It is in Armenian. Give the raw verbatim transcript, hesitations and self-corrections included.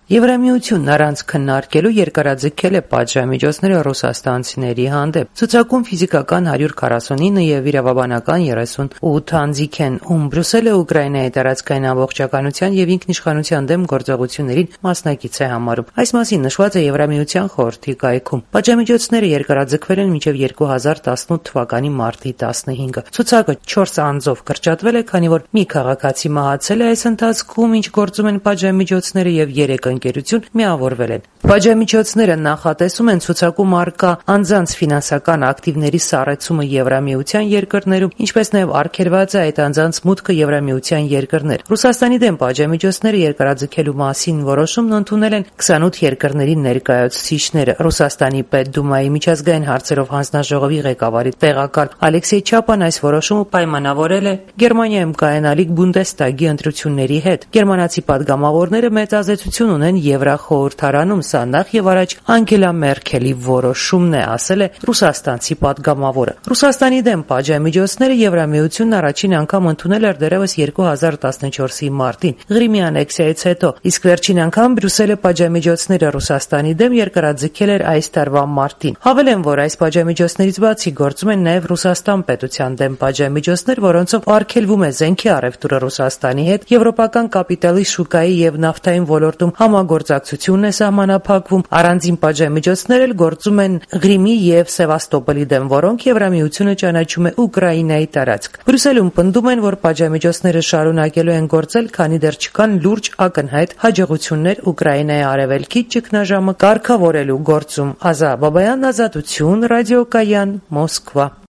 Եվրամիությունն առանց քննարկելու երկարաձգել է պատժամիջոցները ռուսաստանցիների հանդեպ։ Ցուցակում ֆիզիկական հարյուր քառասունինը եւ իրավաբանական երեսունութ անձիկ են, ում Բրյուսելը Ուկրաինայի տարածքային ամբողջականության եւ ինքնիշխանության դեմ գործողություններին մասնակից է համարում։ Այս մասին նշված է Եվրամիության խորհրդի կայքում։ Պատժամիջոցները երկարաձգվել են մինչեւ երկու հազար տասնութ թվականի մարտի տասնհինգը։ Ցուցակը չորս անձով կրճատվել է, քանի որ մի քաղաքացի մահացել է այս ընթացքում, ինչ գործում են պատժամիջոցները, եւ երեք ընկերություն միավորվել են։ Պատժամիջոցները նախատեսում են ցուցակում առկա անձանց ֆինանսական ակտիվների սառեցումը Եվրամիության երկրներում, ինչպես նաև արգելված է այդ անձանց մուտքը Եվրամիության երկրներ։ Ռուսաստանի դեմ պատժամիջոցները երկարաձգելու մասին որոշումն ընդունել են քսանութ երկրների ներկայացուցիչները։ Ռուսաստանի Պետդումայի միջազգային հարցերով հանձնաժողովի ղեկավարի տեղակալ Ալեքսեյ Չապան այս որոշումը պայմանավորել է Գերմանիայում կայանալիք Բունդեստագի ընտրությունների հետ։ Գերմանացի падգամավորները մեծ ազդեցություն ունեն Եվրախորհրդարանում, սա նախ եւ առաջ Անգելա Մերքելի որոշումն է, ասել է ռուսաստանցի падգամավորը։ Ռուսաստանի դեմ պատժամիջոցները Եվրամիությունն առաջին անգամ ընդունել էր դեռևս երկու հազար տասնչորսի մարտին Ղրիմի անեքսիայից հետո, իսկ վերջին անգամ Բրյուսելը պատժամիջոցները Ռուսաստանի դեմ երկարաձգել էր այս տարվա մարտին։ Հավելեմ, որ այս պատժամիջոցներից բացի գործում են նաև Ռուսաստան պետության դեմ պատժամիջոցներ, որոնցով արգելվում է զենքի առևտուրը Ռուսաստանի հետ, եվրոպական կապիտալի շուկայի եւ նավթային ոլորտում համագործակցությունն է սահմանափակվում, առանձին պատժամիջոցներ էլ գործում են Ղրիմի եւ Սևաստոպոլի դեմ, որոնք Եվրամիությունը ճանաչում է Ուկրաինայի տարածք։ Բրյուսելում պնդում են, որ պատժամիջոցները շարունակելու են գործել, քանի դեռ չկան լուրջ ակնհայտ հաջողություններ Ուկրաինայի արևելքի ճգնաժամը կարգավորելու գործում։ Ազա Բաբայան, Ազատություն, Ռադիոկայան, Մոսկվա։